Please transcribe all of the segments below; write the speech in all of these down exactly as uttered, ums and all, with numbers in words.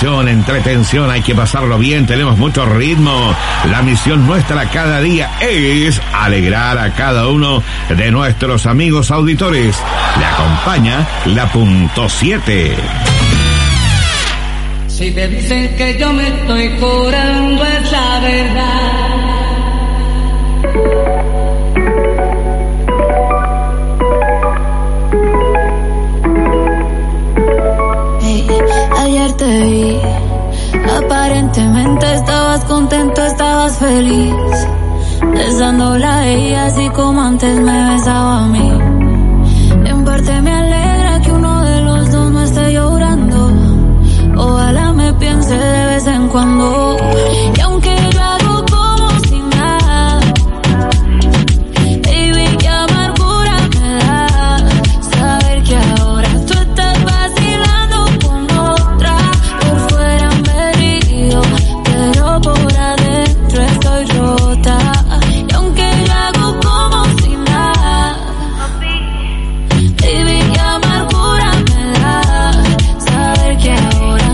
diversión, entretención, hay que pasarlo bien, tenemos mucho ritmo. La misión nuestra cada día es alegrar a cada uno de nuestros amigos auditores. Le acompaña la punto siete. Si te dicen que yo me estoy curando es la verdad. Hey, ayer te vi, aparentemente estabas contento, estabas feliz, besándola a ella así como antes me besaba a mí. En parte me alegra que uno de los dos no esté llorando. Ojalá me piense de vez en cuando. Y aunque yo hago como si nada, baby, qué amargura me da saber que ahora tú estás vacilando con otra. Por fuera me río, pero por adentro estoy rota. Y aunque yo hago como si nada, baby, qué amargura me da saber que ahora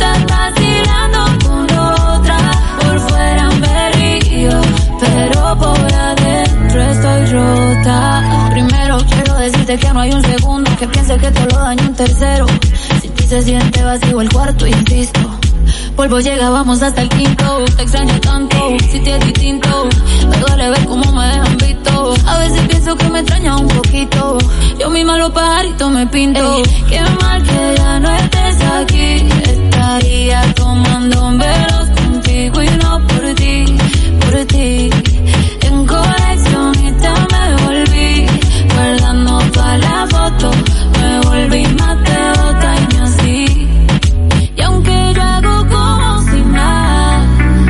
pero por adentro estoy rota. Primero quiero decirte que no hay un segundo que piense que te lo daño un tercero. Si ti se siente vacío el cuarto, insisto, polvo llega, vamos hasta el quinto. Te extraño tanto, si te es distinto. Me duele ver cómo me dejan visto. A veces pienso que me extraña un poquito. Yo misma los pajaritos me pinto. Ey, qué mal que ya no estés aquí. Estaría tomando velos contigo y no por ti, por ti. En coleccionista me volví, guardando todas las fotos. Me volví más de dos años así. Y aunque yo hago como si nada,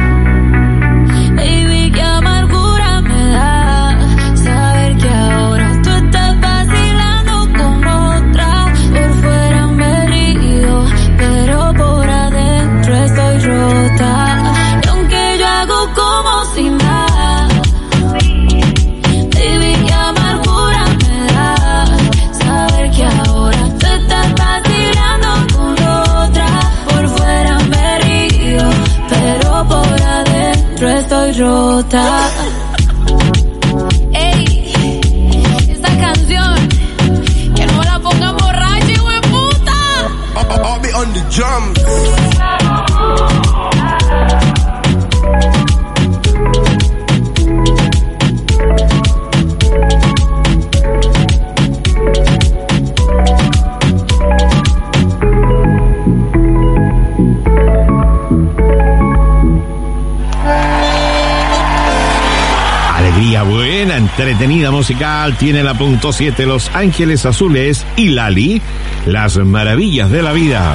baby, qué amargura me da saber que ahora tú estás vacilando con otra. Por fuera me río, pero por adentro estoy rota. Y aunque yo hago como si nada, baby, qué amargura me da saber que ahora tú estás vacilando con otra. Por fuera me río, pero por adentro estoy rota. Ey, esta canción que no la pongan borracha, hijo de puta. I'll, I'll be on the drums. Alegría buena, entretenida musical, tiene la punto siete Los Ángeles Azules y Lali, Las Maravillas de la Vida.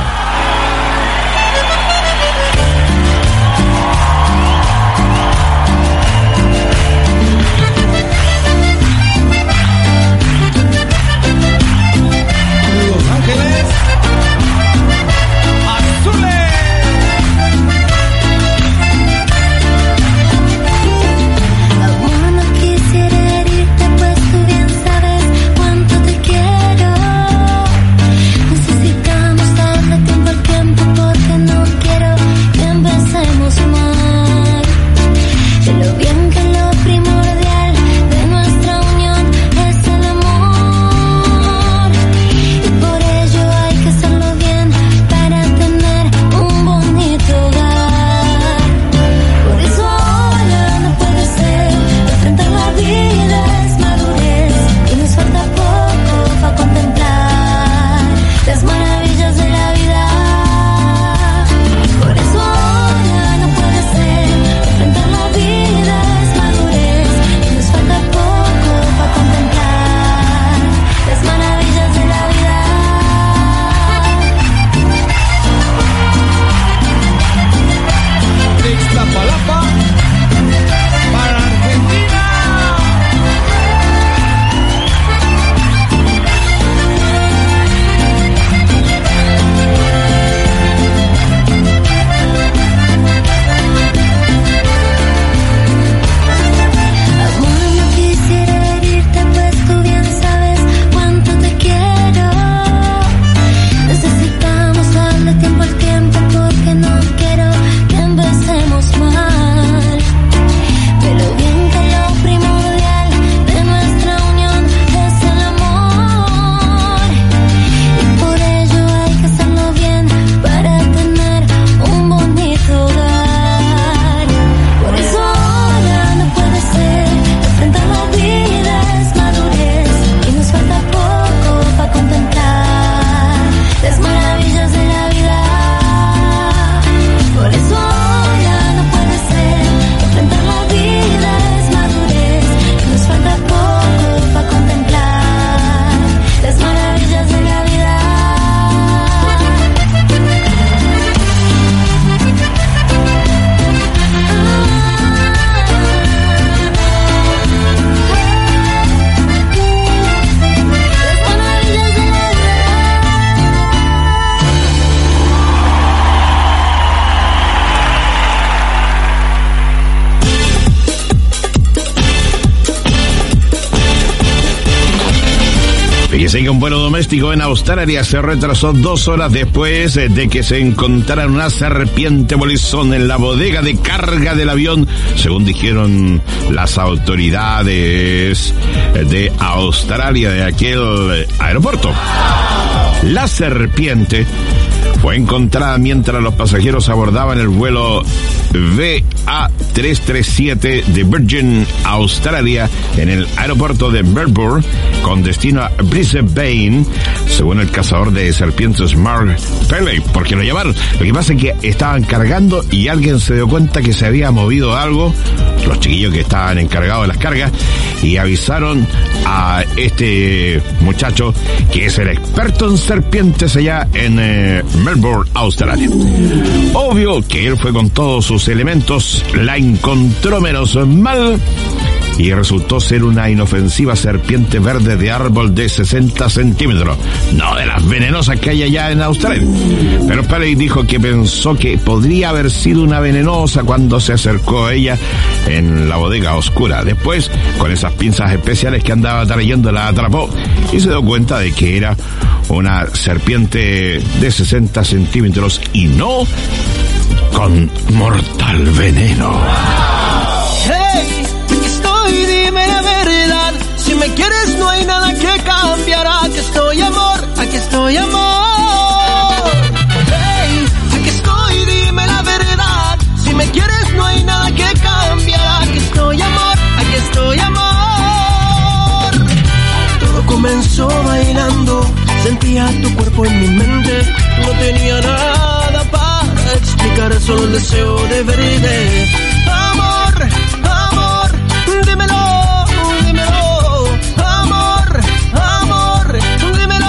Necesitamos darle tiempo Así que un vuelo doméstico en Australia se retrasó dos horas después de que se encontrara una serpiente bolizón en la bodega de carga del avión, según dijeron las autoridades de Australia de aquel aeropuerto. La serpiente fue encontrada mientras los pasajeros abordaban el vuelo V A trescientos treinta y siete de Virgin Australia en el aeropuerto de Melbourne con destino a Brisbane, según el cazador de serpientes Mark Pelley, porque lo llamaron. Lo que pasa es que estaban cargando y alguien se dio cuenta que se había movido algo, los chiquillos que estaban encargados de las cargas, y avisaron a este muchacho que es el experto en serpientes allá en eh, Melbourne, Australia. Obvio que él fue con todos sus elementos, la encontró menos mal y resultó ser una inofensiva serpiente verde de árbol de sesenta centímetros, no de las venenosas que hay allá en Australia. Pero Pelley dijo que pensó que podría haber sido una venenosa cuando se acercó a ella en la bodega oscura. Después, con esas pinzas especiales que andaba trayendo, la atrapó y se dio cuenta de que era una serpiente de sesenta centímetros y no con mortal veneno. Hey, aquí estoy, dime la verdad. Si me quieres no hay nada que cambiará. Aquí estoy, amor, aquí estoy, amor. Hey, aquí estoy, dime la verdad. Si me quieres no hay nada que cambiará. Aquí estoy, amor, aquí estoy, amor. Todo comenzó bailando. Sentía tu cuerpo en mi mente. No tenía nada para explicar, solo el deseo de verte. Amor, amor, dímelo, dímelo. Amor, amor, dímelo.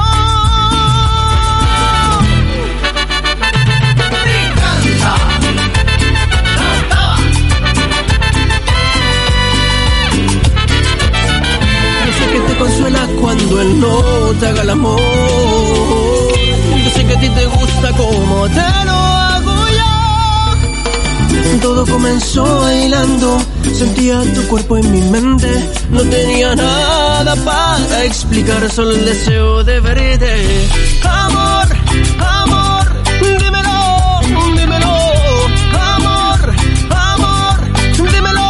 Yo sé que te consuela cuando él no te haga el amor. Yo sé que a ti te gusta como te lo hago yo. Todo comenzó bailando. Sentía tu cuerpo en mi mente. No tenía nada para explicar, solo el deseo de verte. Amor, amor, dímelo, dímelo. Amor, amor, dímelo.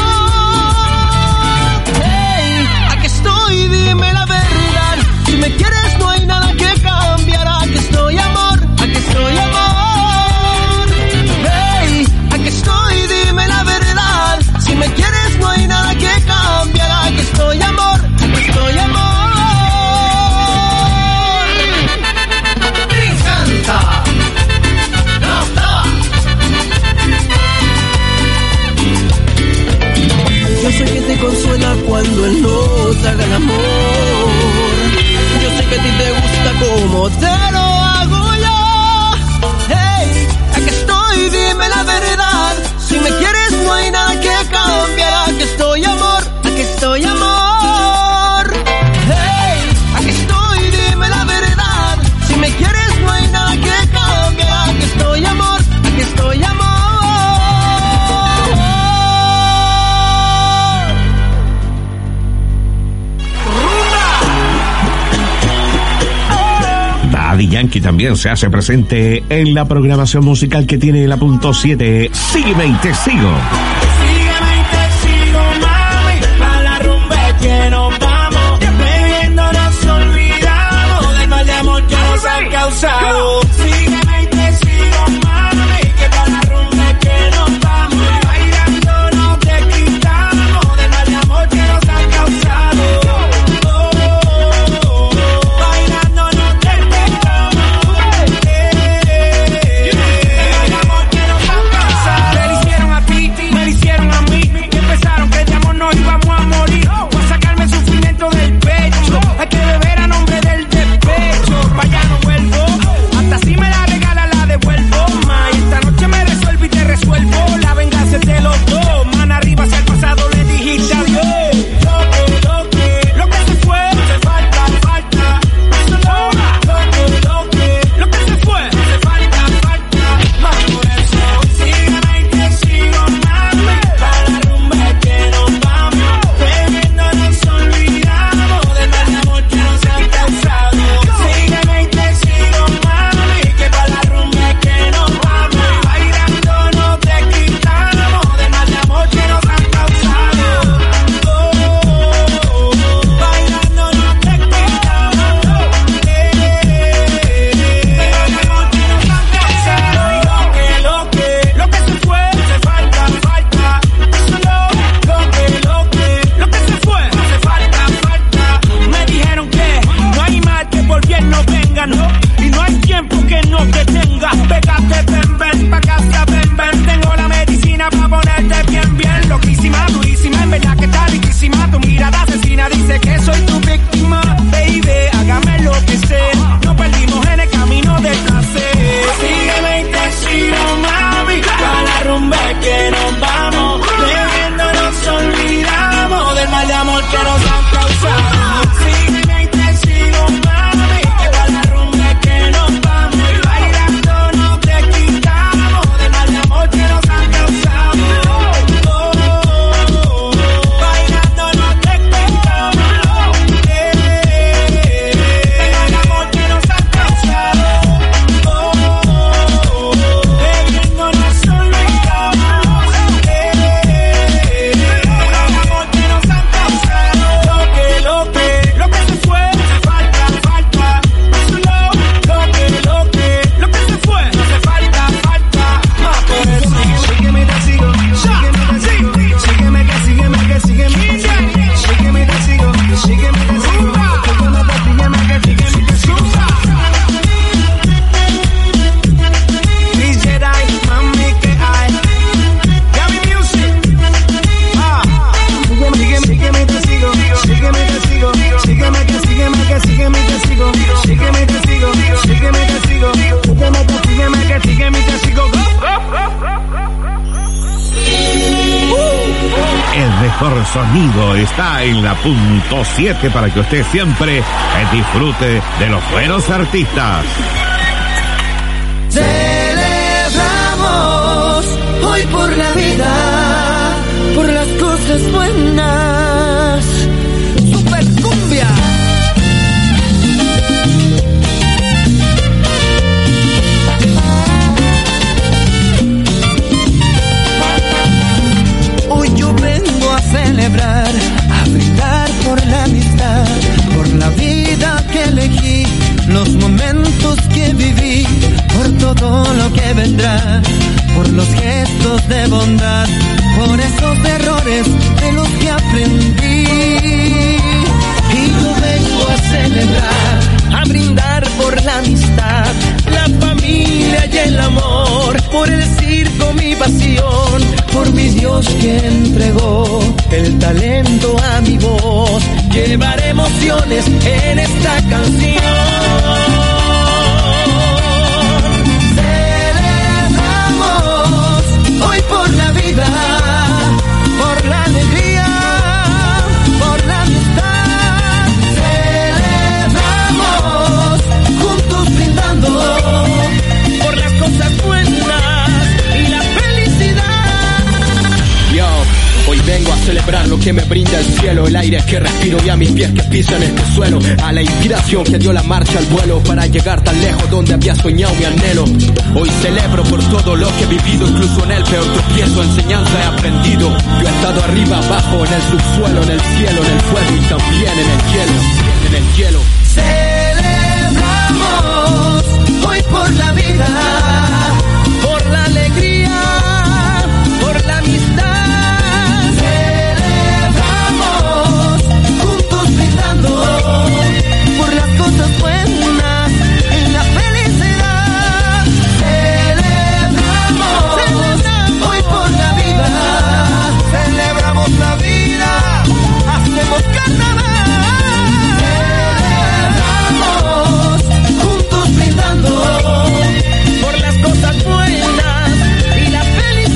Hey, aquí estoy, dime la verdad. Si me quieres no hay nada que cambiará. Aquí estoy, amor, aquí estoy, amor. Hey, aquí estoy, dime la verdad. Si me quieres no hay nada que cambiará. Aquí estoy, amor, aquí estoy, amor. Me encanta. Yo sé que te consuela cuando él no te haga el amor. Yo sé que a ti te gusta como te lo hago yo. Hey, aquí estoy, dime la verdad. Si me quieres no hay nada que cambiará. Aquí estoy, amor, aquí estoy, amor. Hey, aquí estoy, dime la verdad. Si me quieres no hay nada que cambiará. Aquí estoy, amor, aquí estoy, amor. Daddy Yankee también se hace presente en la programación musical que tiene la punto siete. Sígueme y te sigo. Sígueme y te sigo, mami, pa' la rumba que nos vamos. Bebiendo nos olvidamos del mal de amor que nos ha causado. Sígueme y te sigo, mami, que pa' la rumba que nos vamos. Bailando nos desquitamos del mal de amor que nos ha causado. Hay que beber a nombre del despecho. Pa' allá no vuelvo hasta mejor sonido está en la punto siete para que usted siempre disfrute de los buenos artistas. Celebramos hoy por la vida, por las cosas buenas. Super cumbia. Hoy yo vengo a celebrar, a brindar por la amistad, por la vida que elegí, los momentos que viví, por todo lo que vendrá, por los gestos de bondad, por esos errores de los que aprendí. Y yo vengo a celebrar, a brindar por la amistad, la familia y el amor, por el circo mi pasión, por mi Dios que entregó el talento a mi voz. Llevaré emociones en esta canción. Celebramos hoy por la vida, por la alegría, por la amistad. Celebramos juntos brindando por las cosas buenas y la felicidad. Yo, hoy vengo a celebrar lo que me brinda el cielo, el aire que respiro y a mis pies que pisan este suelo, a la inspiración que dio la marcha al vuelo para llegar tan lejos donde había soñado mi anhelo. Hoy celebro por todo lo que he vivido, incluso en el peor tropiezo, enseñanza he aprendido. Yo he estado arriba, abajo, en el subsuelo, en el cielo, en el fuego y también en el hielo, en el hielo. Celebramos hoy por la vida, por la alegría, por la amistad. Celebramos juntos brindando por las cosas buenas y la felicidad. Celebramos, celebramos hoy por la vida, celebramos la vida, hacemos carnaval. Juntos brindando por las cosas buenas y la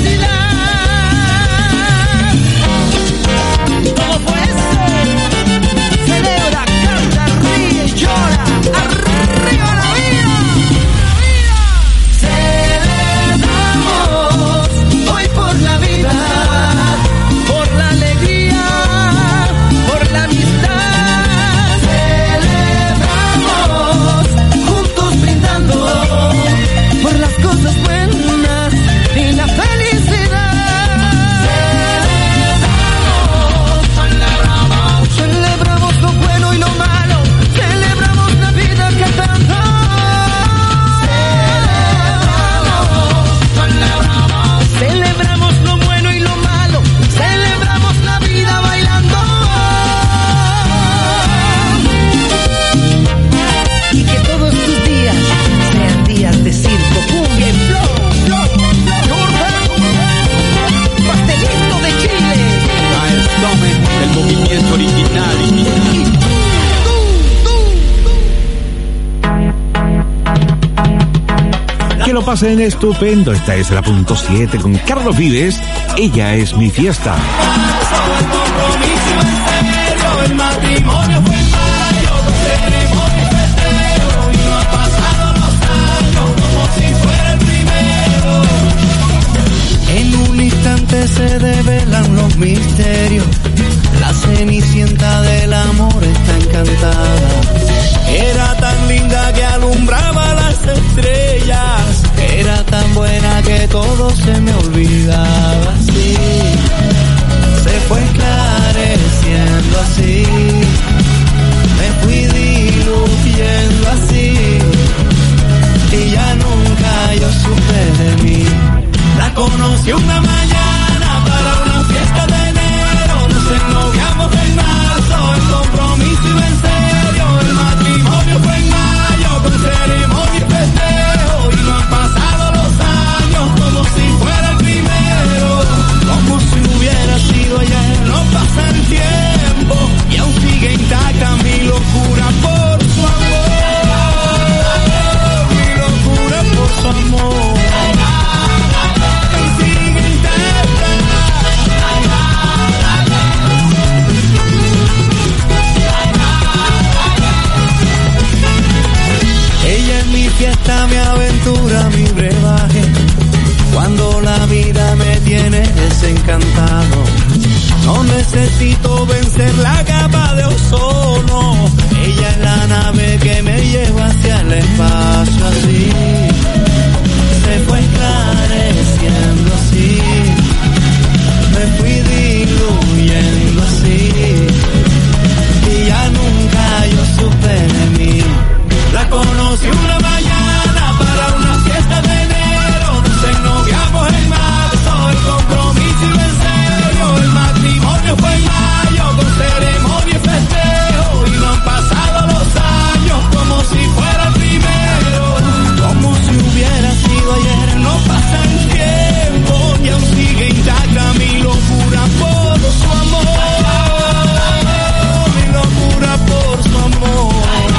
felicidad. ¿Cómo fue eso? Celebra, canta, ríe, llora, arriba la vida. Celebramos hoy por la vida, por la alegría, por la amistad. Celebramos juntos brindando por las cosas buenas y la felicidad. Celebramos, celebramos lo bueno y lo malo, celebramos la vida que tanto. Celebramos, celebramos lo bueno y lo malo, celebramos la vida bailando. Y que todos tus días sean días de circo, cumbia y flow, flow, flow. Pastelito de Chile. Air Stomach, el movimiento original. Que lo pasen estupendo. Esta es la punto siete con Carlos Vives. Ella es mi fiesta. El matrimonio fue en mayo, con ceremonia y festejo, y no han pasado los años como si fuera el primero. En un instante se develan los misterios. La cenicienta del amor está encantada. Era tan linda que alumbraba las estrellas. Era tan buena que todo se me olvidaba así. Se fue esclareciendo así. Me fui diluyendo así. Y ya nunca yo supe de mí. La conocí una mañana para una fiesta de enero. Nos ennoviamos en marzo, el compromiso iba en serio. El matrimonio fue en mayo, con ceremonia y festejo. Y no han pasado los años como si fuera el primero. Como si hubiera sido ayer, no pasa el tiempo. Y aún sigue intacta mi locura por su amor. Mi locura por su amor. encantado. No necesito vencer la capa de ozono. Ella es la nave que me lleva hacia el espacio así. Se fue esclareciendo así. Me fui diluyendo así. Y ya nunca yo supe de mí. La conocí una mañana para una fiesta de enero. Nos ennoviamos en marzo, el compromiso iba en serio. El matrimonio fue en mayo, con ceremonia y festejo. Y no han pasado los años como si fuera el primero. Como si hubiera sido ayer, no pasa el tiempo. Y aún sigue intacta mi locura por su amor. Mi locura por su amor.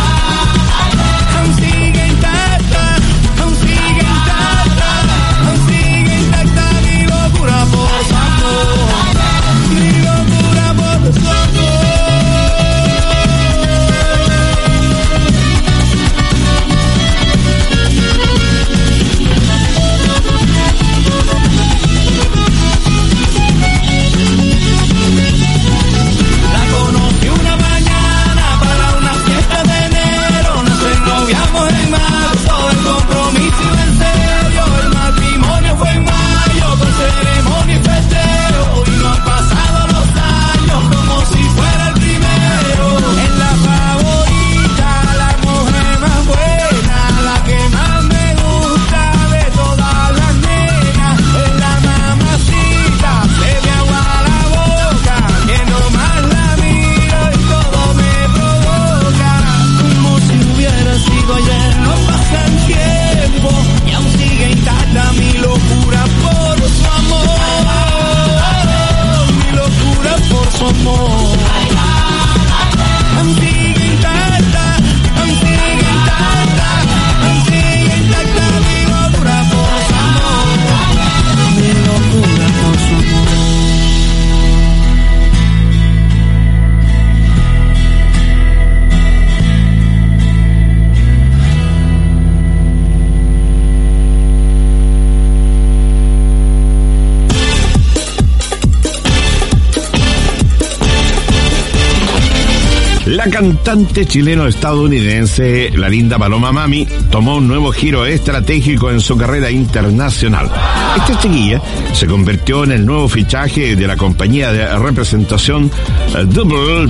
La cantante chileno-estadounidense, la linda Paloma Mami, tomó un nuevo giro estratégico en su carrera internacional. Esta chiquilla se convirtió en el nuevo fichaje de la compañía de representación Double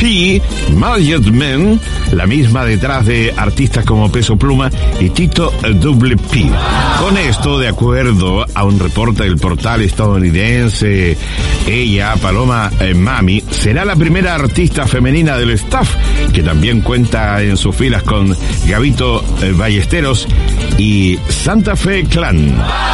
P Management, la misma detrás de artistas como Peso Pluma y Tito Double P. Con esto, de acuerdo a un reporte del portal estadounidense, ella, Paloma eh, Mami, será la primera artista femenina del staff, que también cuenta en sus filas con Gabito eh, Ballesteros y Santa Fe Clan.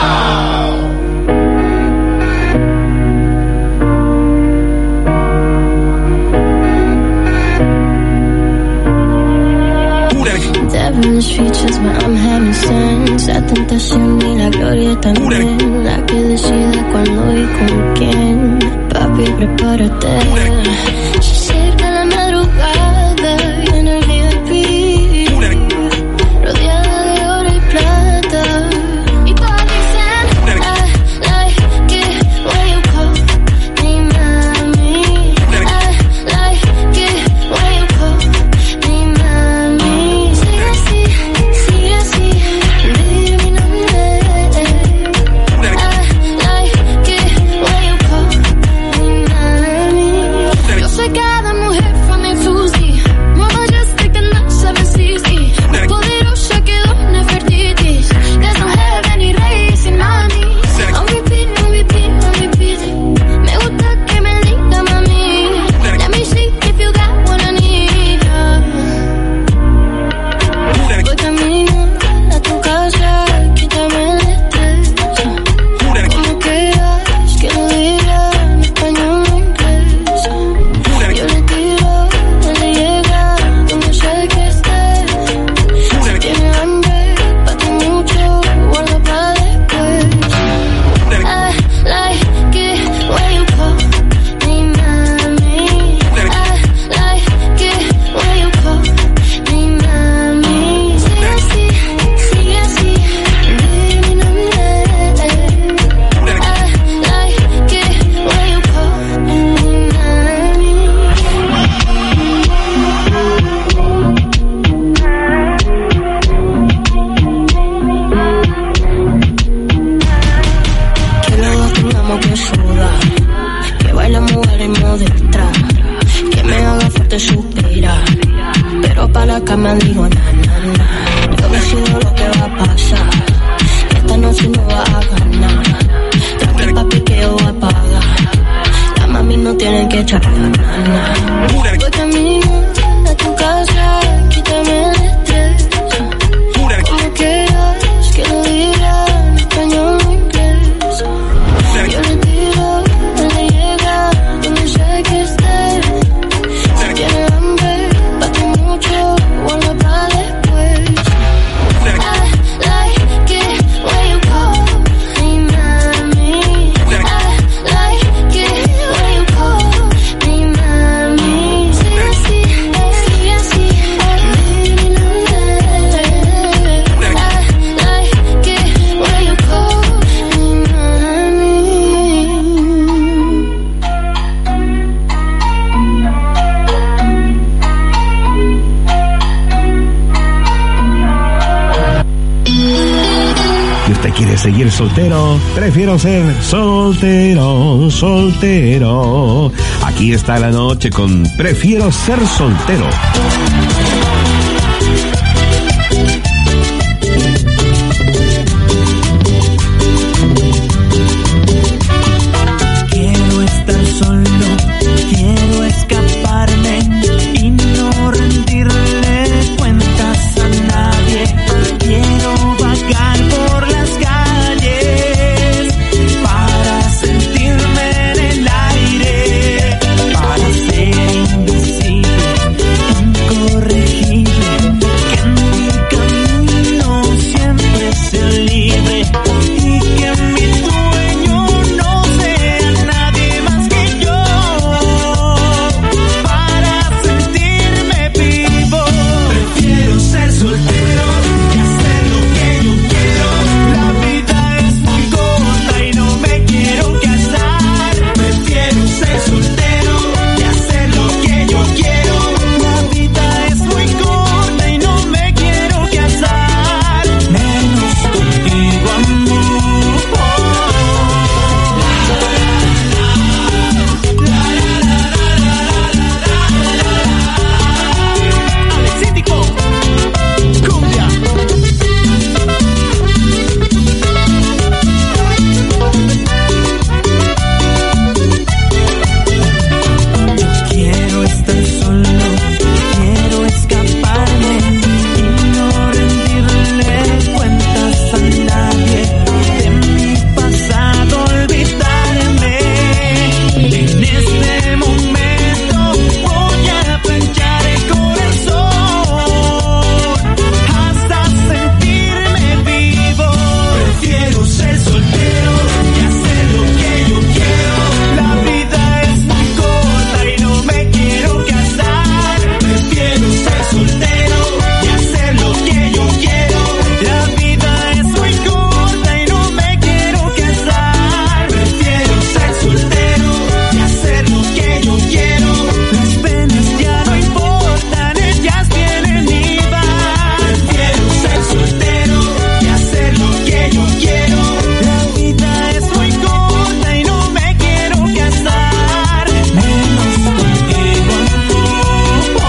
Features, but I'm having sense. La tentación y la gloria también. La que decide cuándo y con quién. Papi, prepárate. Se acerca la madrugada y en el V I P, rodeada de oro y plata. Y todos dicen, I like it when you call me mami. I like it when you call me mami. Sigue así, sigue así, dime mi nombre. I like como que suda, que baila mujer en modo trap, que me haga fuerte suspira, pero para la cama digo na na na. Yo decido lo que va a pasar, y esta noche no va a ganar. Tranqui papi que yo voy a pagar, las mami no tienen que echar la nana. Voy camino a tu casa, quítame el estrés, como quieras que lo diga en español o inglés. Yo le tiro, él le llega, donde sé que esté. Si tiene hambre, bate mucho, guarda para después. I like it when you call me mami. I like it when you call me mami. Sigue así, sigue así, baby, no sé. I like it when you call me mami. Si usted quiere seguir soltero, prefiero ser soltero, soltero. Aquí está la noche con Prefiero ser soltero. Quiero estar solo, quiero escaparme y no rendirle cuentas a nadie. Quiero vagar por las calles para sentirme en el aire, para ser invisible, incorregible, que en mi camino siempre sea libre y que mi dueño no sea nadie más que yo, para sentirme vivo. Prefiero ser soltero y hacer lo que yo quiero. La vida es muy corta y no me quiero casar. Prefiero ser soltero y hacer lo que yo quiero. La vida es muy corta y no me quiero casar, menos contigo, amor. Alexítico, cumbia. Quiero estar solo, quiero escaparme y no rendirle cuentas a nadie. De mi pasado olvidarme. En este momento voy a planchar el corazón hasta sentirme vivo. Prefiero ser soltero y hacer lo que yo quiero. La vida es muy corta y no me quiero casar. Prefiero ser soltero y hacer lo que yo quiero. La vida es muy corta y no me quiero casar. Prefiero ser soltero y hacer lo que yo quiero. Las penas ya no importan, ellas vienen y van. Prefiero ser soltero y hacer lo que yo quiero. La vida es muy corta y no me quiero casar, menos contigo, amor.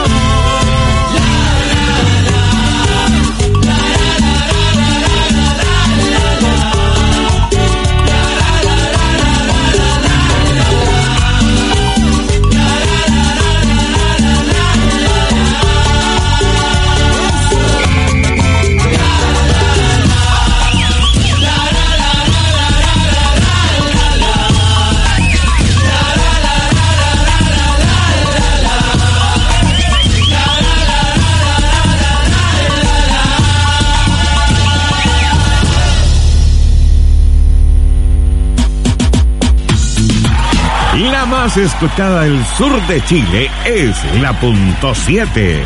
La más escuchada del sur de Chile es la punto siete.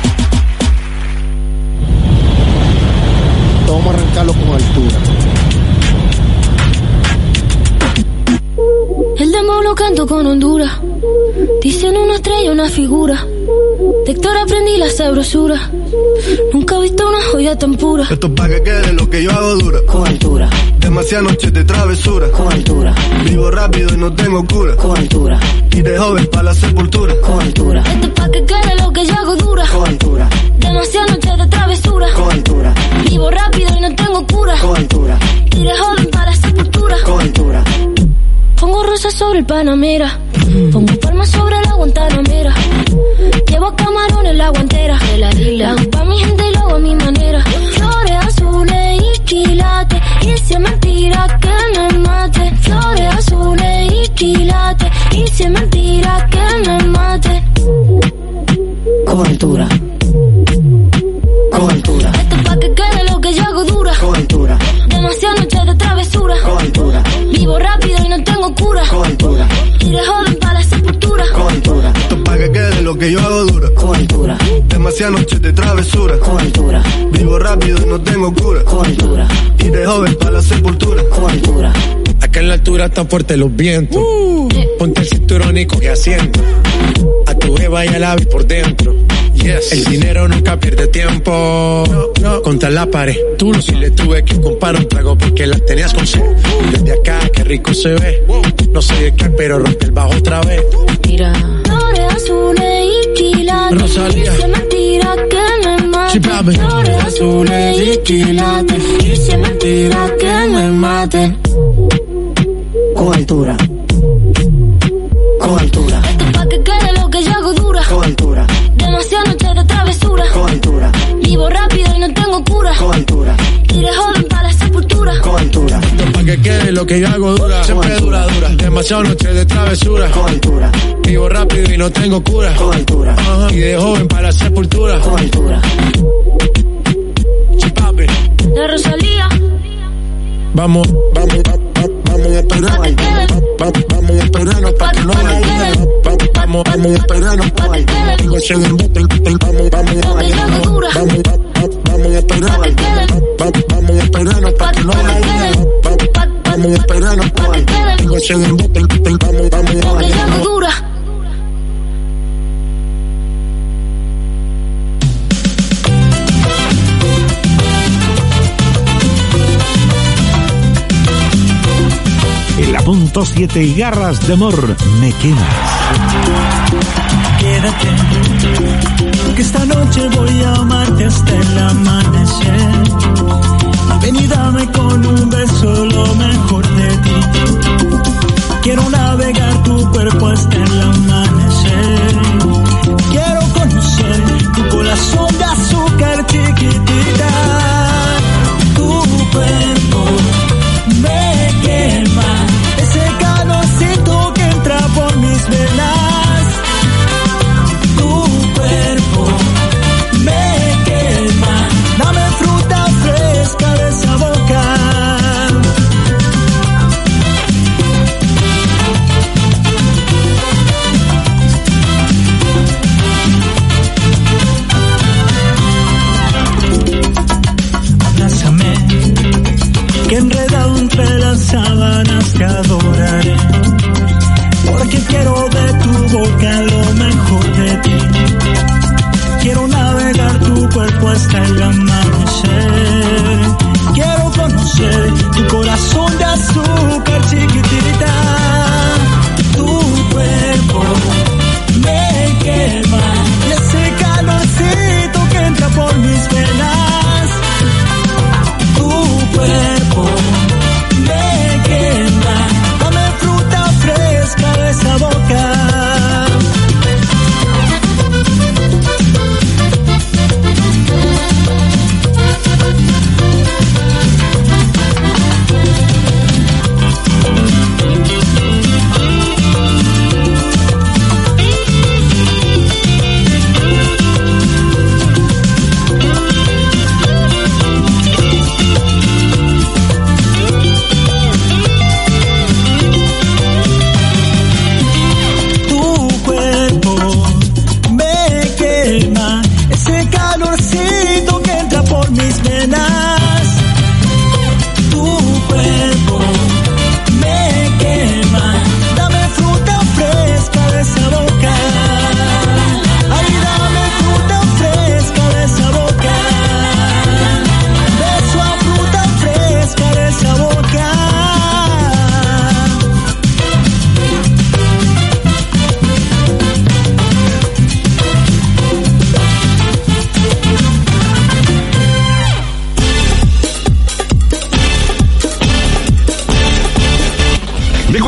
Vamos a arrancarlo con altura. El demo lo cuando canto con Honduras. Dicen una estrella, una figura. De Héctor aprendí la sabrosura. Nunca he visto una joya tan pura. Esto es pa' que quede lo que yo hago dura. Con altura. Demasiadas noches de travesura. Con altura. Vivo rápido y no tengo cura. Con altura. Y de joven pa' la sepultura. Con altura. Esto es pa' que quede lo que yo hago dura. Con altura. Demasiadas noches de travesura. Con altura. Vivo rápido y no tengo cura. Con altura. Y de joven pa' la sepultura. Con altura. Pongo rosas sobre el Panamera. Pongo palmas sobre la Guantanamera. Llevo camarones en la guantera. La hago pa' mi gente y lo hago a mi manera. Flores azules y quilates. Y si es mentira que me mate. Flores azules y quilates. Y si es mentira que me mate. Cobertura. Cobertura. Esto es pa' que quede lo que yo hago dura. Cobertura. Demasiadas noches de travesura. Cobertura. Vivo rápido y no tengo cura. Cobertura. Y de joven pa' la sepultura. Cobertura. Esto es pa' que quede lo que yo hago dura. Cobertura. Demasiadas noches de travesura. Cobertura. Vivo rápido y no tengo cura. Cobertura. Y de joven pa' la sepultura. Cobertura. Acá en la altura están fuertes los vientos. Uh. Ponte el cinturón y coge asiento. A tu jeva y al ave por dentro. Yes. El dinero nunca pierde tiempo. No, no. Contra la pared. Tú no. Si le tuve que comprar un trago porque la tenías con sed. Desde acá, qué rico se ve. No sé de qué, pero rompe el bajo otra vez. Mira. Flores azules y quilates. Rosalía. Y si es mentira que me mate. Chipame. Flores azules y quilates. Y si es mentira que me mate. Cobertura. Cobertura. Esto es pa' que quede lo que yo hago dura. Cobertura. Demasiadas noches de travesura. Cobertura. Vivo rápido y no tengo cura. Cobertura. Y de joven pa' la sepultura. Cobertura. Esto es pa' que quede lo que yo hago dura. Siempre dura, dura. Demasiadas noches de travesura. Cobertura. Vivo rápido y no tengo cura. Cobertura. Uh-huh. Y de joven para la sepultura. Cobertura. Chipapi. De Rosalía. Vamos, vamos, vamos, vamos a esperar. Vamos, vamos a esperarnos pa' que no haya dinero. Vamos, vamos a esperarnos pa' que tengo cien en bote. Vamos, vamos a esperarnos. Vamos, vamos a esperarnos. Vamos a esperarnos pa' que no haya dinero. Vamos a esperarnos pa' que tengo cien en bote. Vamos, vamos a esperarnos. El a punto siete y garras de amor, me quemas. Quédate, que esta noche voy a amarte hasta el amanecer. Ven y dame con un beso lo mejor de ti. Quiero navegar tu cuerpo hasta el amanecer. Quiero conocer tu corazón de azúcar chiquitita. Tu cuerpo me quema, ese calorcito que entra por mis venas. Tu cuerpo me quema, dame fruta fresca de esa boca. Abrázame, que enredado entre las sábanas te adoraré, porque quiero de tu boca lo mejor de ti. Quiero navegar tu cuerpo hasta el amanecer. Quiero conocer tu corazón de azúcar chiquitita. Tu cuerpo me quema, y ese calorcito que entra por mis venas. Tu cuerpo me quema, dame fruta fresca de esa boca.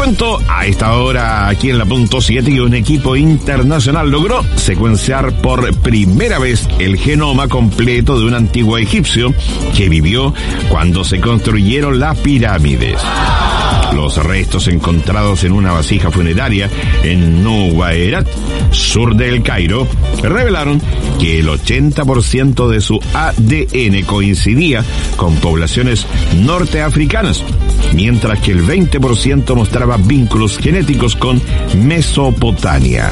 cuento a esta hora aquí en la punto siete que un equipo internacional logró secuenciar por primera vez el genoma completo de un antiguo egipcio que vivió cuando se construyeron las pirámides. Los restos encontrados en una vasija funeraria en Nuweirat, sur del Cairo, revelaron que el ochenta por ciento de su A D N coincidía con poblaciones norteafricanas, mientras que el veinte por ciento mostraba vínculos genéticos con Mesopotamia.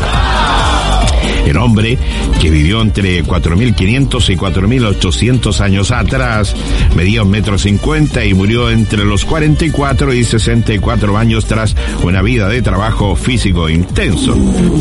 El hombre, que vivió entre cuatro mil quinientos y cuatro mil ochocientos años atrás, medía un metro cincuenta y murió entre los cuarenta y cuatro y sesenta y cuatro años tras una vida de trabajo físico intenso.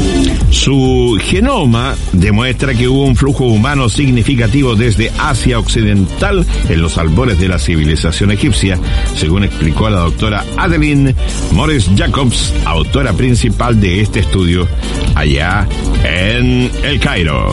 Su genoma demuestra que hubo un flujo humano significativo desde Asia Occidental en los albores de la civilización egipcia, según explicó la doctora Adeline Morris Jacobs, autora principal de este estudio allá en El Cairo.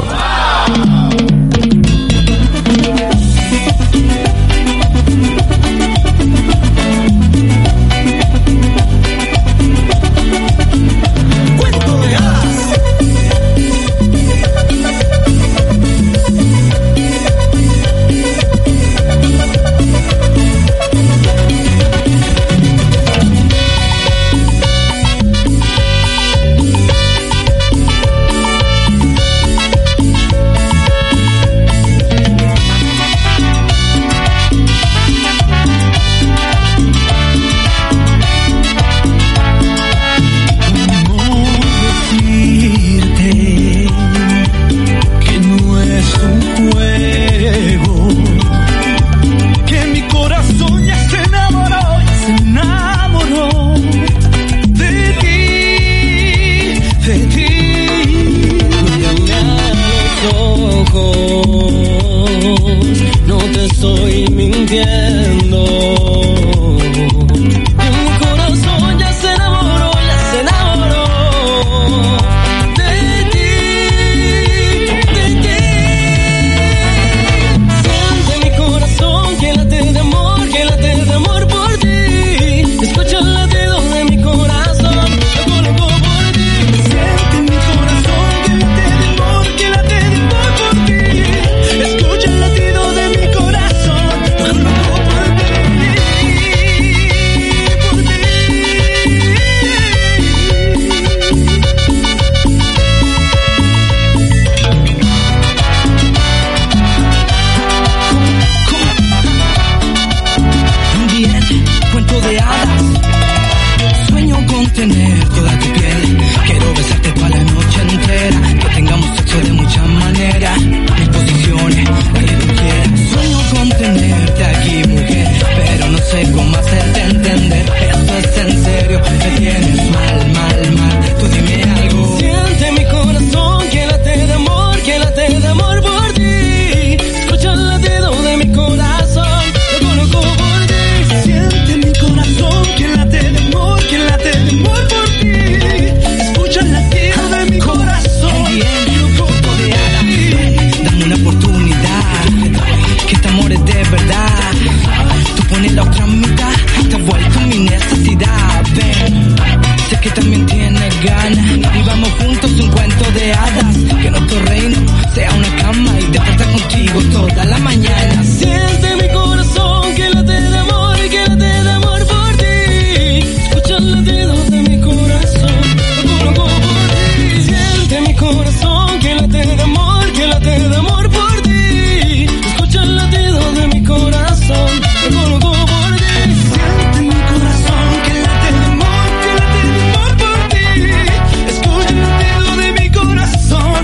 Escucha el latido de mi corazón.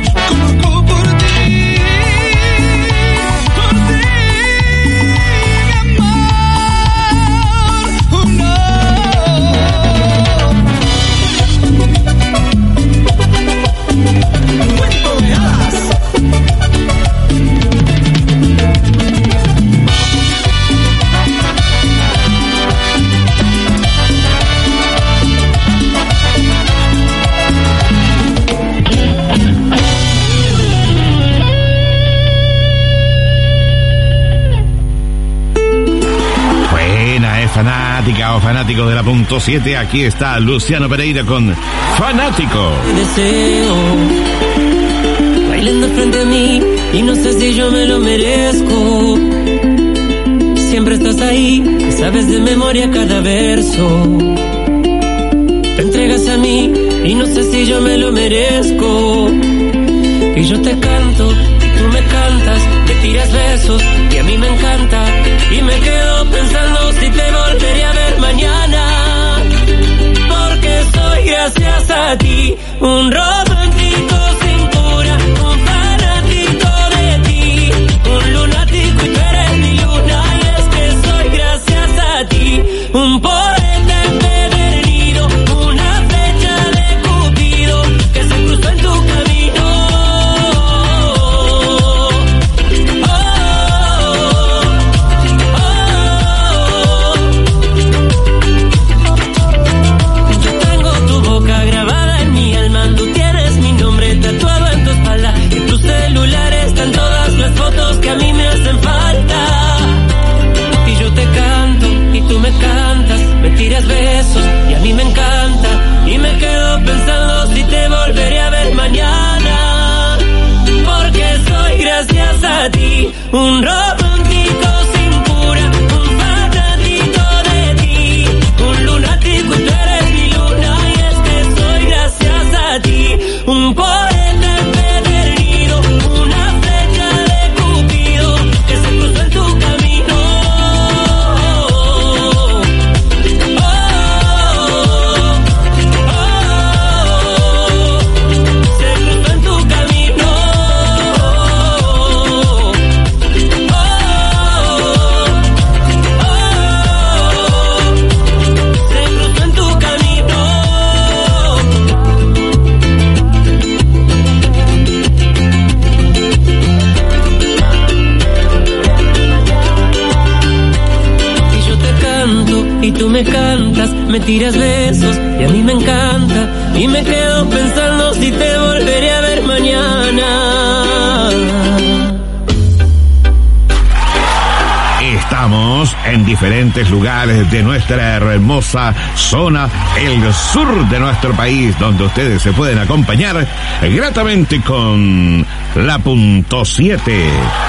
fanáticos de la punto siete, aquí está Luciano Pereira con Fanático. Deseo, bailando frente a mí, y no sé si yo me lo merezco. Siempre estás ahí, sabes de memoria cada verso. Te entregas a mí, y no sé si yo me lo merezco. Y yo te canto, y tú me cantas, me tiras besos, y a mí me encanta. Y me quedo pensando si te volveré a ver mañana. Porque soy gracias a ti un romántico sin cura, un fanático de ti, un lunático y tú eres mi luna. Y es que soy gracias a ti un poeta empedernido, una flecha de Cupido que se cruzó en tu camino. Fotos que a mí me hacen falta. Y yo te canto y tú me cantas, me tiras besos y a mí me encanta. Y me quedo pensando si te volveré a ver mañana. Porque soy gracias a ti un romántico sin cura, un fanático de ti, un lunático y tú eres mi luna. Y es que soy gracias a ti un poeta empedernido, una que se cruzó en tu camino. Oh, oh, oh, se cruzó en tu camino. Oh, oh, se cruzó en tu camino. Y tú me cantas, me tiras besos y a mí me encanta. Y me quedo pensando si te volveré a ver mañana. Estamos en diferentes lugares de nuestra hermosa zona, el sur de nuestro país, donde ustedes se pueden acompañar gratamente con la punto siete.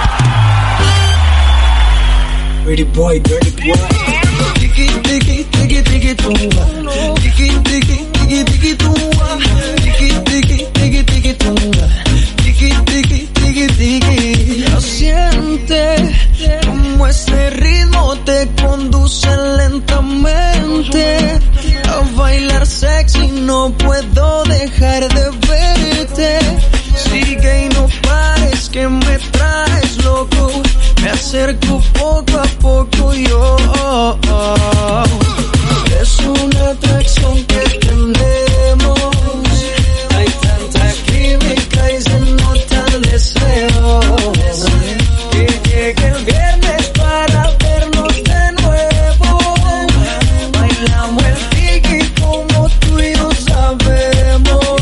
Dirty boy, dirty boy. Tiki tiki tiki tiki tumba, tiki tiki tiki tiki tumba, tiki tiki tiki tiki tumba, tiki tiki tiki tiki. Lo siente como este ritmo te conduce lentamente a bailar sexy. No puedo dejar de verte. Sigue y no pares que me traes loco. Me acerco poco a poco yo. Oh, oh. Es una atracción que tenemos. Hay tanta química y se nota el deseo. Que llegue el viernes para vernos de nuevo. Bailamos el tiki como tú y yo sabemos.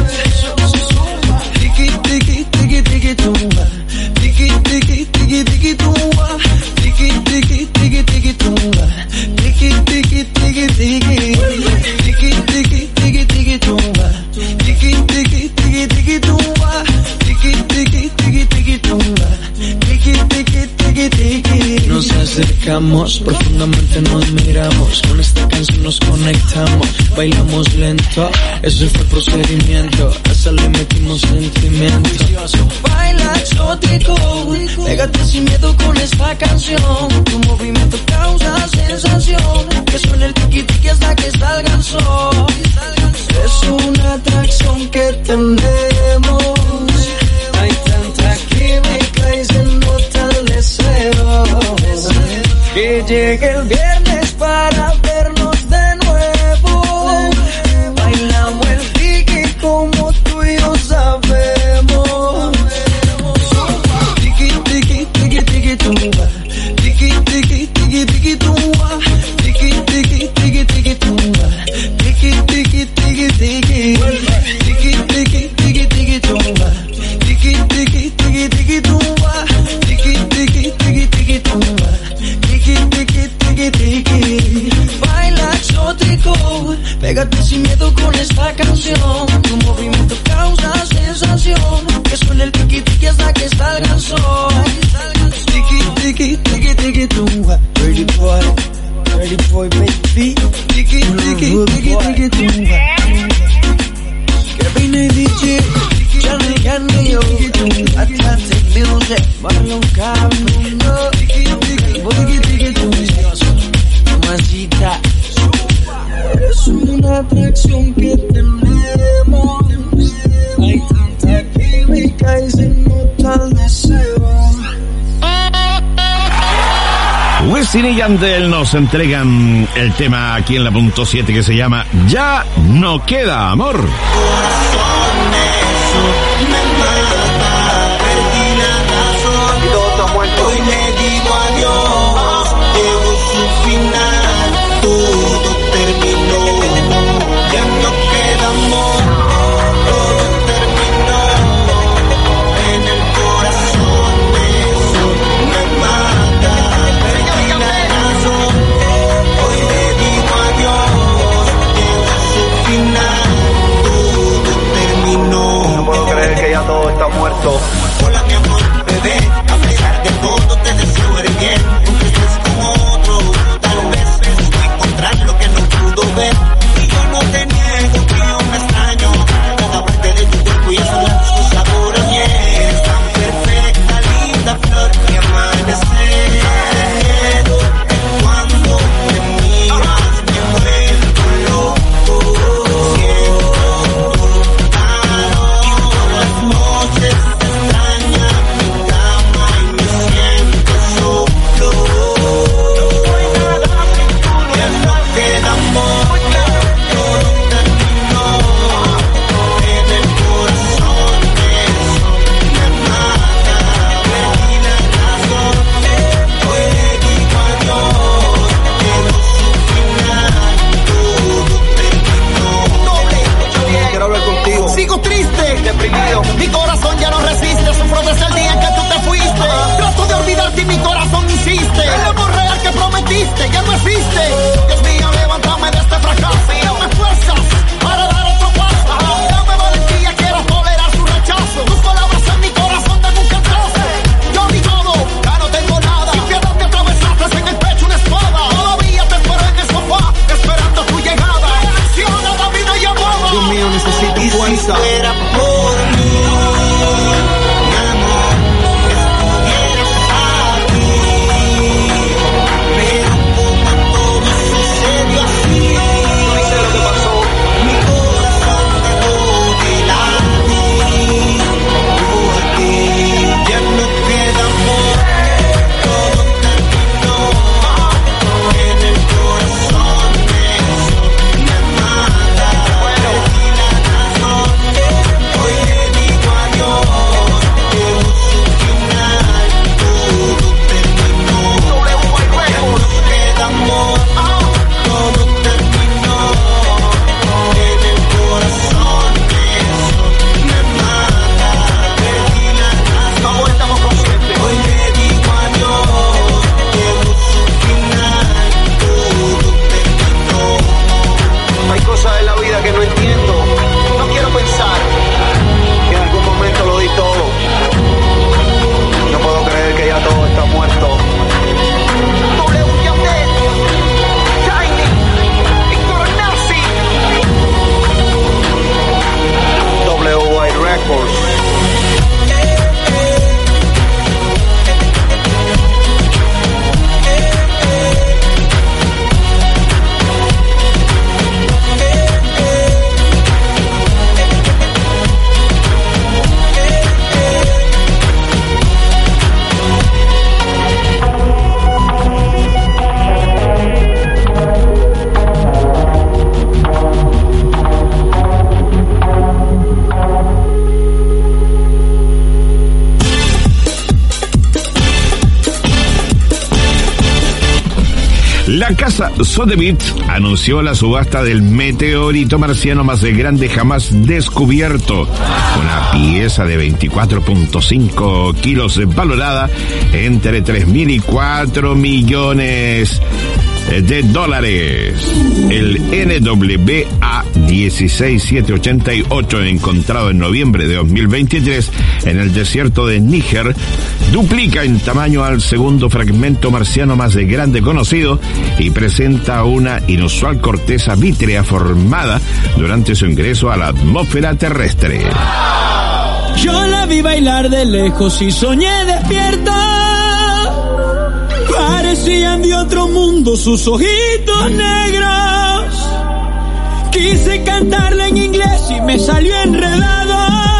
Tiki tiki tiki tiki tumba. Tiki tiki tiki tiki tumba, tiki tiki tiki tiki tumba, tiki tiki tiki tiki, tiki tiki tiki tiki tumba, tiki tiki tiki tiki tumba, tiki tiki tiki tiki tumba, tiki tiki tiki tiki. Nos acercamos, profundamente nos miramos, con esta canción nos conectamos, bailamos lento, ese fue el procedimiento, a esa le metimos sentimiento. Baila exótico, pégate sin miedo con esta canción. Tu movimiento causa sensación, que suene el tiki tiki hasta que salga el sol. Es una atracción que tenemos. Hay tanta química y se nota el deseo. Que llegue el viernes para vernos de nuevo. Bailamos el tiki como tú y yo sabemos. Tiki tiki tiki tiki tumba, tiki tiki tiki tiki tumba, tiki tiki tiki tiki tumba, tiki tiki tiki tiki, tiki tiki tiki tiki tumba, tiki tiki tiki tiki tumba, tiki tiki tiki tiki tumba, tiki tiki tiki tiki. siento con esta canción. Tu movimiento causa sensación. Que suene el tiki tiki hasta que salga el sol. Tiki tiki tiki tiki tumba. Pretty boy, pretty boy baby. Tiki tiki tiki tiki tumba. Kevin y D J, Johnny Candy, yo. Atlantic Music, Marlon Cabo. Tiki tiki tiki tiki tumba. Mamacita. Es una atracción que tenemos. Hay tanta química y se nota el deseo. Wisin y Yandel nos entregan el tema aquí en la punto siete que se llama Ya no queda amor. Hoy le digo adiós, llegó su final, todo terminó, ya no queda amor, todo terminó, en el corazón eso me mata, perdí la razón, hoy le digo adiós, llegó su final, todo terminó. No puedo creer que ya todo está muerto. Hola mi amor, bebé, a pesar de todo te deseo el bien, aunque estés con otro, tal vez pude encontrar lo que no pudo ver, y yo no te niego que aún me extraño, cada parte de tu cuerpo y esos labios tu sabor a miel, eres tan perfecta, linda flor, que amanecer, miedo, cuando me miras me vuelvo loco, siento tu calor, y por las noches te extraña mi cama y me siento solo. No soy nada sin tu luz. Ya no queda amor, todo terminó. En el corazón eso me mata. Perdí la razón, hoy le digo adiós. Llegó su final, todo terminó. Quiero hablar contigo. Sigo triste, Deprimido. mi corazón ya no resiste, sufro desde el día en que tú te fuiste. Trato de olvidarte y mi corazón insiste. El amor real que prometiste ya no existe. Dios mío, levántame de este fracaso. Dame fuerzas para dar otro paso. Dame valentía, quiero tolerar su rechazo. Tus palabras en mi corazón dan un cantazo. Yo ni todo, ya no tengo nada. Sin piedad te atravesaste en el pecho una espada. Todavía te espero en el sofá, esperando tu llegada. Si una la vida llamaba. Dios mío, necesito Y si fuerza. fuera por mí, mi amor, estuvieras aquí. Pero como todo sucedió así, No sé lo que pasó. mi corazón dejó de latir. Porque ya no queda amor, todo terminó. En el corazón eso me mata. Perdí la razón, hoy le digo adiós. Llegó su final, todo terminó. Ya no queda amor, todo terminó. En el corazón eso me mata. Perdí la razón, estamos conscientes. hoy le digo adiós. Llegó su final, todo terminó. Hay cosas en la vida que no entiendo. No quiero pensar que en algún momento lo di todo. No puedo creer que ya todo está muerto. W Yandel, Tiny, Víctor Nazi. W White Records. La casa Sotheby's anunció la subasta del meteorito marciano más grande jamás descubierto. Una pieza de veinticuatro punto cinco kilos valorada entre tres mil y cuatro millones de dólares. El N W A dieciséis mil setecientos ochenta y ocho, encontrado en noviembre de dos mil veintitrés en el desierto de Níger, duplica en tamaño al segundo fragmento marciano más grande conocido y presenta una inusual corteza vítrea formada durante su ingreso a la atmósfera terrestre. Yo la vi bailar de lejos y soñé despierta. Parecían de otro mundo sus ojitos negros. Quise cantarla en inglés y me salió enredado.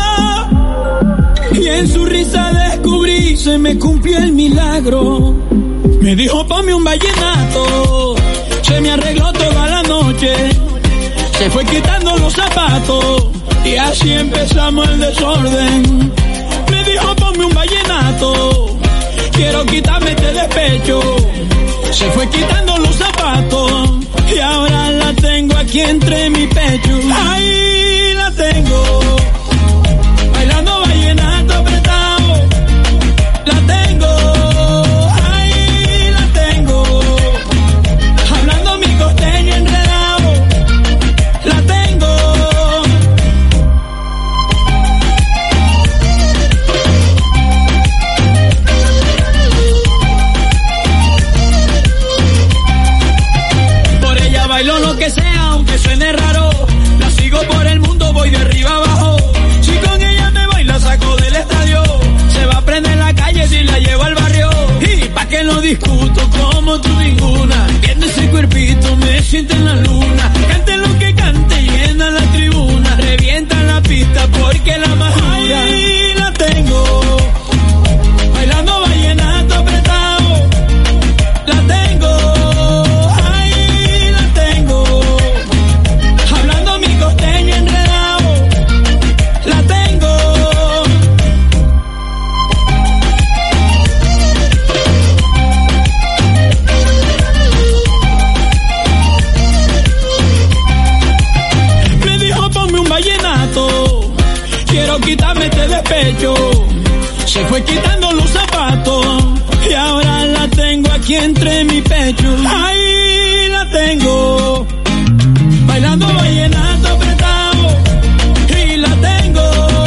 Y en su risa descubrí, se me cumplió el milagro. Me dijo ponme un vallenato. Se me arregló toda la noche. Se fue quitando los zapatos. Y así empezamos el desorden. Me dijo ponme un vallenato. Quiero quitarme este despecho. Se fue quitando los zapatos. Y ahora la tengo aquí entre mi pecho. Ahí la tengo. Bailando vallenato apretado. La tengo. Ahí la tengo. Hablando mi costeño enredado. La tengo. Bailo lo que sea, aunque suene raro. La sigo por el mundo, voy de arriba abajo. Si con ella me voy, la saco del estadio. Se va a prender la calle si la llevo al barrio. Y pa' que no discuto como tú ninguna. Viendo ese cuerpito me siento en la luna. Cante lo que cante, llena la tribuna. Revienta la pista porque la más dura. Ahí la tengo. Bailando vallenato apretado. La tengo. Quiero quitarme este despecho. Se fue quitando los zapatos. Y ahora la tengo aquí entre mi pecho. Ahí la tengo. Bailando vallenato apretado. Y la tengo.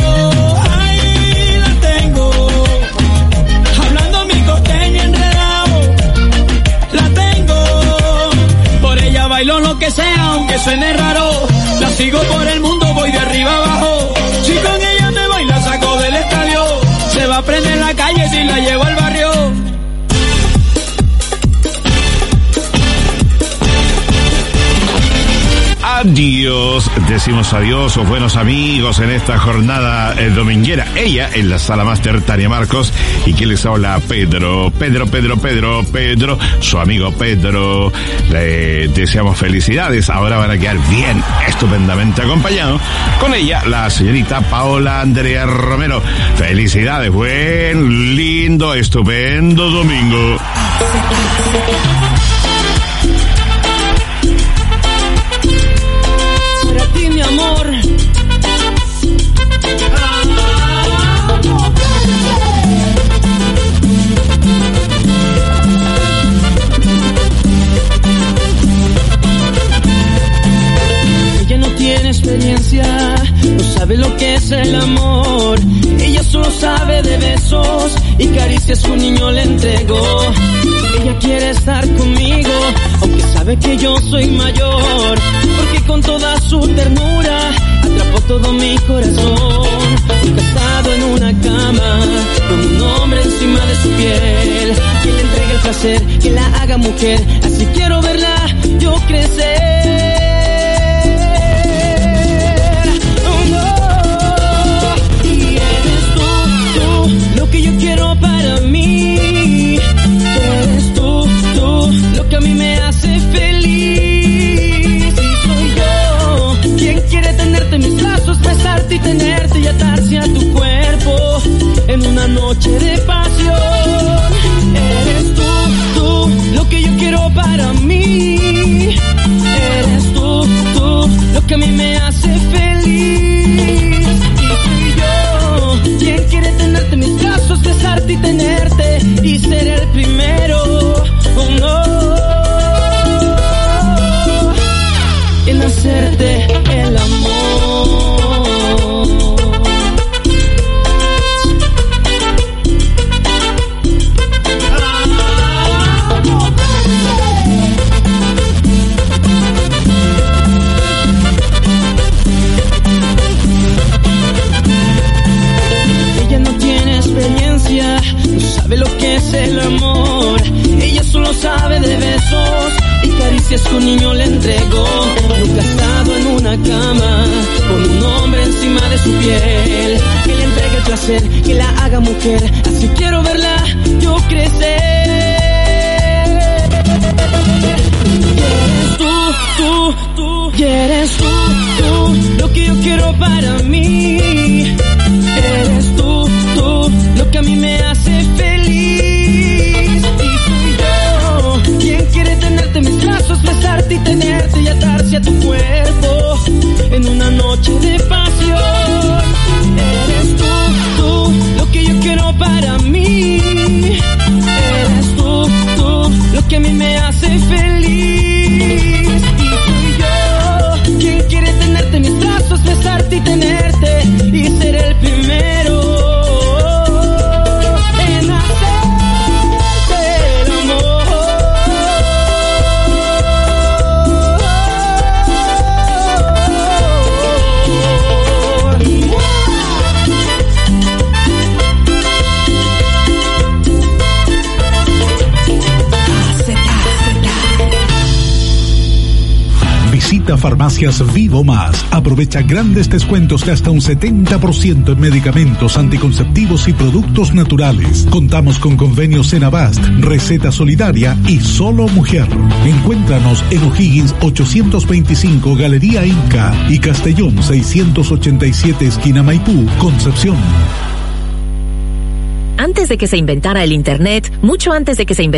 Ahí la tengo. Hablando mi costeño enredado. La tengo. Por ella bailo lo que sea, aunque suene raro. La sigo por el mundo, voy de arriba abajo. Si con ella me voy, la saco del estadio. Se va a prender la calle si la llevo al barrio. Adiós, decimos adiós, oh, buenos amigos, en esta jornada eh, dominguera. Ella en la sala máster, Tania Marcos, y que les habla Pedro, Pedro, Pedro, Pedro, Pedro, su amigo Pedro. Le deseamos felicidades, ahora van a quedar bien, estupendamente acompañados. Con ella, la señorita Paola Andrea Romero. Felicidades, buen, lindo, estupendo domingo. Mi amor, ella no tiene experiencia, no sabe lo que es el amor. Ella solo sabe de besos y caricias que un niño le entregó. Ella quiere estar conmigo, aunque sabe que yo soy mayor, porque con toda su ternura atrapó todo mi corazón. Nunca he estado en una cama con un hombre encima de su piel, que le entregue el placer, que la haga mujer. Así quiero verla yo crecer. Lo que yo quiero para mí, eres tú, tú, lo que a mí me hace feliz. Y soy yo quien quiere tenerte en mis brazos, besarte y tenerte y atarse a tu cuerpo en una noche de pasión. Eres tú, tú, lo que yo quiero para mí. Eres tú, tú, lo que a mí me hace feliz. Y soy yo quien quiere tenerte en mis brazos, besarte y tenerte y ser el primero. Oh no. tu piel, que le entregue el placer, que la haga mujer, así quiero verla yo crecer. Quieres tú, tú, tú, quieres tú, tú, lo que yo quiero para mí. Eres tú, tú, lo que a mí me hace feliz. Y soy yo quien quiere tenerte en mis brazos, besarte y tenerte y atarse a tu cuerpo en una noche de pasión. Eres tú, tú, lo que yo quiero para mí. Eres tú, tú, lo que a mí me hace feliz. Y soy yo quien quiere tenerte en mis brazos, besarte y tenerte y ser el primero en hacerte el amor. Visita Farmacias Vivo Más. Aprovecha grandes descuentos de hasta un setenta por ciento en medicamentos, anticonceptivos y productos naturales. Contamos con convenios Senabast, Receta Solidaria y Solo Mujer. Encuéntranos en O'Higgins ochocientos veinticinco, Galería Inca, y Castellón seiscientos ochenta y siete, esquina Maipú, Concepción. Antes de que se inventara el Internet, mucho antes de que se inventara